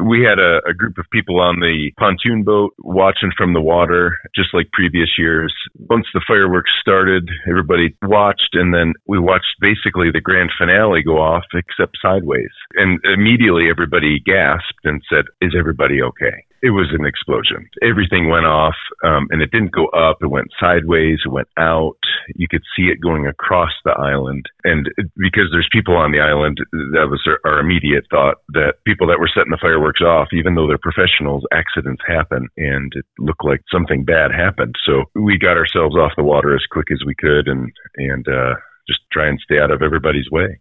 We had a group of people on the pontoon boat watching from the water, just like previous years. Once the fireworks started, everybody watched, and then we watched basically the grand finale go off, except sideways. And immediately everybody gasped and said, "Is everybody okay?" It was an explosion. Everything went off, and it didn't go up. It went sideways. It went out. You could see it going across the island. And because there's people on the island, that was our immediate thought, that people that were setting the fireworks off, even though they're professionals, accidents happen, and it looked like something bad happened. So we got ourselves off the water as quick as we could and just try and stay out of everybody's way.